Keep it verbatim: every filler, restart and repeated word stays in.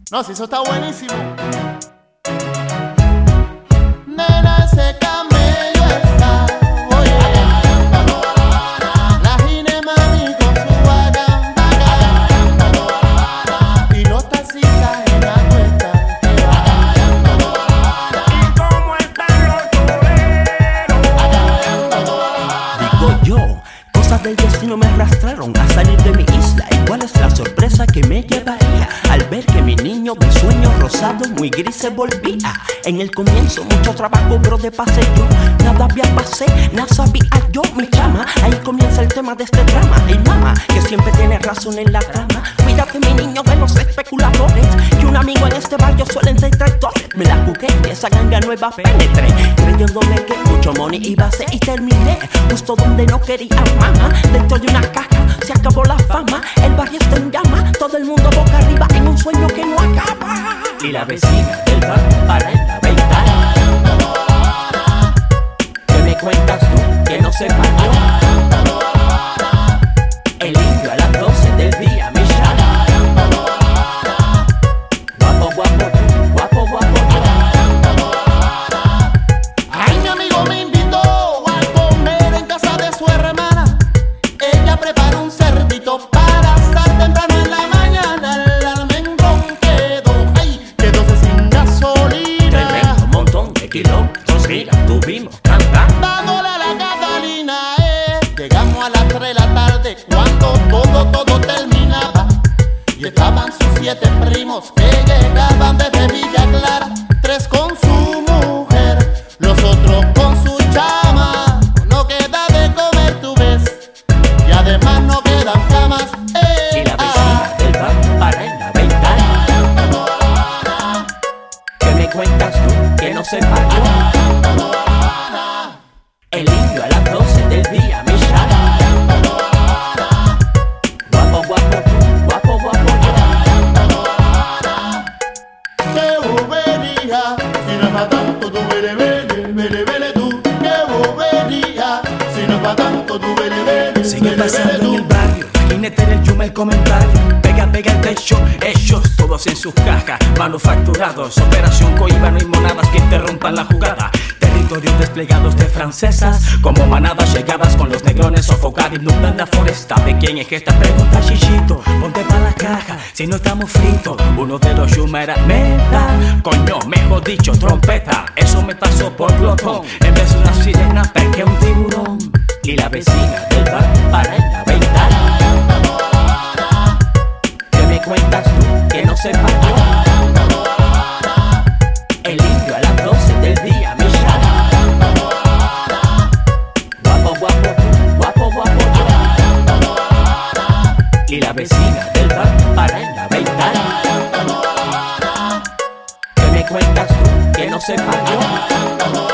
No, si eso está buenísimo. Nena, ese camello está, oye, la gine mami con su agambaga, y los taxistas en la cuesta que bajan. Y cómo están los toreros. Digo yo, cosas del destino me arrastraron a salir de mi isla. ¿Y cuál es la sorpresa que me llevaría al ver que mi niño de sueños rosados muy gris se volvía? En el comienzo mucho trabajo, bro, de pasé yo. Nada había pasé, nada sabía yo, mi chama. Ahí comienza el tema de este drama. Y mamá, que siempre tiene razón en la trama. Cuídate, mi niño, de los especuladores, que un amigo en este barrio suelen ser traidores. Me la jugué y esa ganga nueva penetré, creyéndome que mucho money iba a ser. Y terminé justo donde no quería, mamá. Dentro de una caja se acabó la fama. El barrio está en llama, todo el mundo boca arriba en un sueño que no acaba. Y la vecina del bar para en la ventana. ¿Qué me cuentas tú que no sepa yo? El indio a las doce del día me llama. Guapo, guapo tú, guapo, guapo tú. Ay, mi amigo me invitó a comer en casa de su hermana. Ella preparó un cerdito para asar temprano en la mañana. El almendrón quedó, ay, quedóse sin gasolina. Tremendo montón de kilómetros, mira, tuvimos cantando. Dándole a la Catalina, eh. Llegamos a las tres de la tarde cuando todo, todo terminaba. Y estaban sus siete primos que llegaban desde Villa Clara. Tres con su mujer, los otros con su chama. No queda de comer, tú ves, y además no quedan camas, eh. Y la vecina del bar para en la ventana. ¿Qué me cuentas tú que no sepa yo? El indio a las doce del día me llama. Guapo, guapo tú, guapo, guapo tú. Qué bobería, si no es pa' tanto tú vele, vele, vele, vele tú. Qué bobería, si no es pa' tanto tú vele, vele, Sigue vele, vele pasando en tú. el barrio, imagínate en el yuma el comentario. Pega, pega el techo, ellos todos en sus cajas, manufacturados. Operación Coiba, no hay monadas que interrumpan la jugada. Territorios desplegados de francesas, como manadas llegadas con los negrones sofocados. Inundan la foresta. ¿De quién es esta pregunta, chichito? Ponte pa' la caja, si no estamos fritos. Uno de los yuma era meta, coño, mejor dicho, trompeta. Eso me pasó por glotón, en vez de una sirena, pesqué un tiburón. Y la vecina del bar para en la ventana. ¿Qué me cuentas tú que no sepa yo? El indio a las doce del día me llama. Guapo, guapo tú, guapo, guapo tú. Y la vecina del bar para en la ventana. ¿Qué me cuentas tú que no sepa yo?